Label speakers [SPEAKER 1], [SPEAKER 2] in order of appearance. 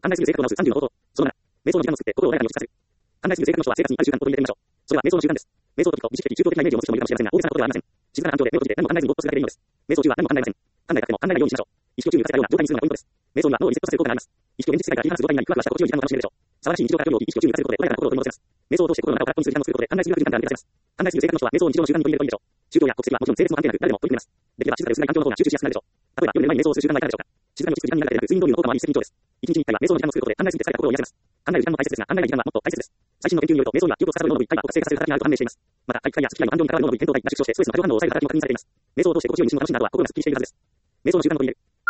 [SPEAKER 1] 案内する性格の直す30の方法。その7、瞑想の時間を作って心を穏やかに落ち着かせる。案内する性格の人は生活にある習慣を取り入れてみましょう。それは瞑想の習慣です。瞑想と聞くと自主的、宗教的なイメージを持つ人もいるかもしれませんが、大げさなことではありません。静かな環境で目を閉じて何も考えずにぼーっとするだけでいいのです。瞑想中は何も考えません。考えたくても考えないようにしましょう。意識を注入させたような状態にするのがポイントです。瞑想には脳をリセットさせる効果があります。意識を現実世界から切り離す状態になり、ふわふわした心地よい時間を楽しめるでしょう。素晴らしい日常から距離を置き、意識を注入させることで穏やかな心を取り戻せます。瞑想を通して心の中を空っぽにする時間を作ることで、案内する空間が生み出せます。案内する性格の人は瞑想を日常の習慣に取り入れるといいでしょう。宗教や国籍はもちろん性別も関係なく誰でも取り組めます。できれば静かで薄暗い環境の方が集中しやすくなるでしょう。例えば夜寝る前に瞑想をする習慣がいかがでしょうか。静かに落ち着く時間になるだけでなく、睡眠導入の効果もあり一石二鳥です。一日に一回は瞑想の時間を作ることで案内する疲れた心を癒せます。考える時間も大切ですが、考えない時間はもっと大切です。最新の研究によると、瞑想には記憶を司る脳の部位、体が活性化させる働きがあると判明しています。また、体育会やスキルや環境に関わる脳の部位、扁桃体が縮小してストレスの過剰反応を抑える働きも確認されています。瞑想を通して心地よい睡眠を楽しんだ後は心がスッキリしているはずです。瞑想の習慣を取り入れる。